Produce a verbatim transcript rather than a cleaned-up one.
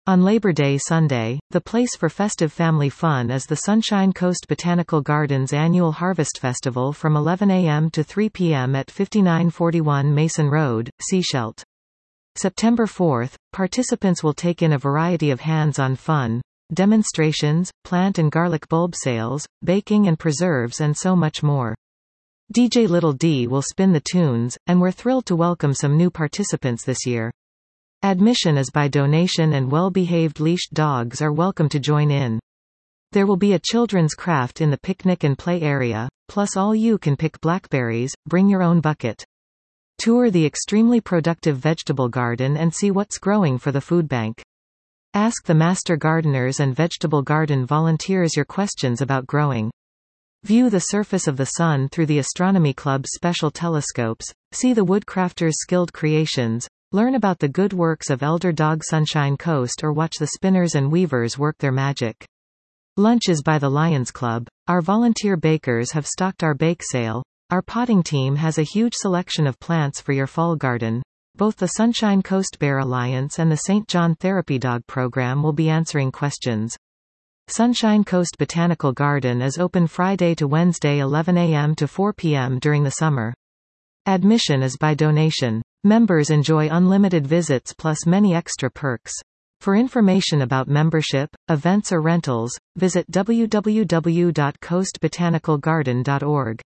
On Labor Day Sunday, the place for festive family fun is the Sunshine Coast Botanical Gardens annual Harvest Festival from eleven a m to three p m at fifty-nine forty-one Mason Road, Sechelt. September fourth, participants will take in a variety of hands-on fun, demonstrations, plant and garlic bulb sales, baking and preserves and so much more. D J Little D will spin the tunes, and we're thrilled to welcome some new participants this year. Admission is by donation and well-behaved leashed dogs are welcome to join in. There will be a children's craft in the picnic and play area, plus all you can pick blackberries, bring your own bucket. Tour the extremely productive vegetable garden and see what's growing for the food bank. Ask the master gardeners and vegetable garden volunteers your questions about growing. View the surface of the sun through the Astronomy Club's special telescopes, see the woodcrafters' skilled creations, learn about the good works of Elder Dog Sunshine Coast or watch the spinners and weavers work their magic. Lunch is by the Lions Club. Our volunteer bakers have stocked our bake sale. Our potting team has a huge selection of plants for your fall garden. Both the Sunshine Coast Bear Alliance and the Saint John Therapy Dog Program will be answering questions. Sunshine Coast Botanical Garden is open Friday to Wednesday eleven a m to four p m during the summer. Admission is by donation. Members enjoy unlimited visits plus many extra perks. For information about membership, events or rentals, visit w w w dot coast botanical garden dot org.